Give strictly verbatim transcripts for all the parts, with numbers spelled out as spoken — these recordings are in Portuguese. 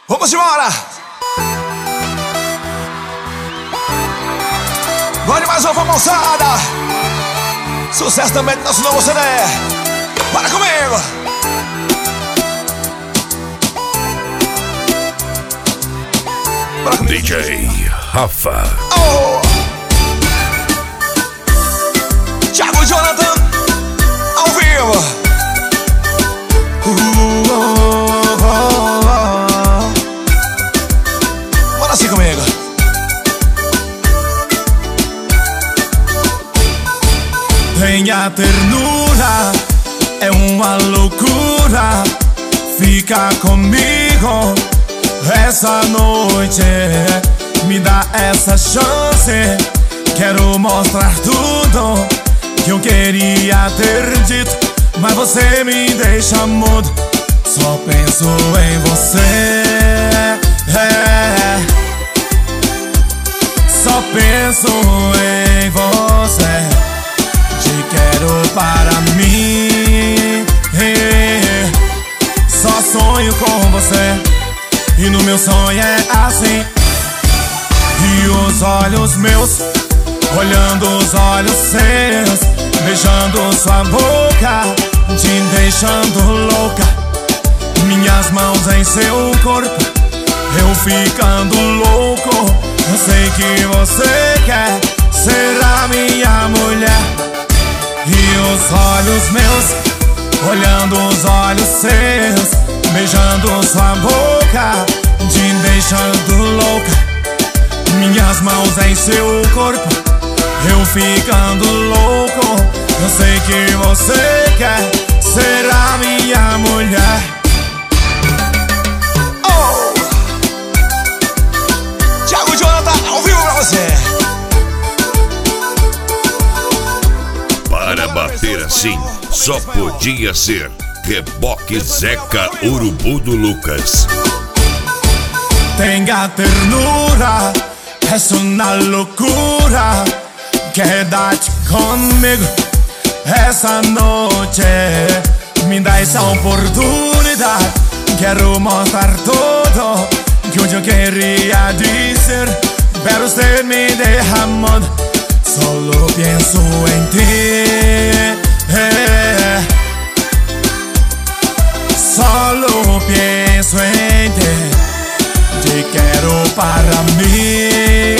Vamos embora! Vale mais uma moçada! Sucesso também do nosso novo C D! Para comigo! Para comigo! D J Rafa. Oh! Thiago Jonathan ao vivo! Uh, oh, oh, oh. Bora assim comigo! Tenha ternura, é uma loucura. Fica comigo essa noite, me dá essa chance. Quero mostrar tudo que eu queria ter dito, mas você me deixa mudo. Só penso em você, é. Só penso em você. Te quero para mim, é. Só sonho com você, e no meu sonho é assim. E os olhos meus olhando os olhos seus, beijando sua boca, te deixando louca. Minhas mãos em seu corpo, eu ficando louco. Eu sei que você quer ser a minha mulher. E os olhos meus olhando os olhos seus, beijando sua boca, te deixando louca. Minhas mãos em seu corpo, eu ficando louco. Eu sei que você quer ser a minha mulher. Oh! Thiago Jonathan ao vivo pra você. Para bater assim, só podia ser Reboque Zeca Urubu do Lucas. Tenha ternura, é uma loucura. Quédate comigo essa noite, me dá essa oportunidade. Quero mostrar tudo que hoje eu queria dizer, pero você me deixa mudo. Solo penso em ti, é. Solo penso em ti. Te quero para mim,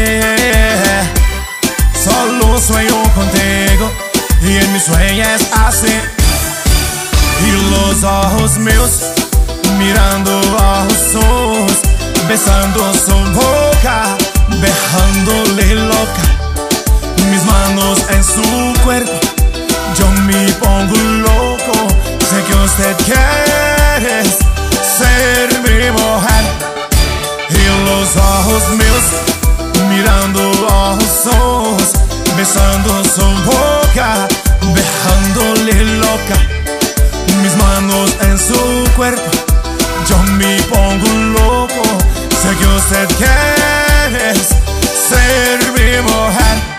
solo sueño contigo, y en mis sueños así. Y los ojos meus mirando ojos suyos, besando su boca, dejándole loca. Mis manos en su cuerpo, yo me pongo loco. Sé que usted quiere ser mi mujer. Y los ojos meus mirando ojos suyos, besando su boca, dejándole loca. Mis manos en su cuerpo, yo me pongo loco. Sé que usted quiere ser mi mujer.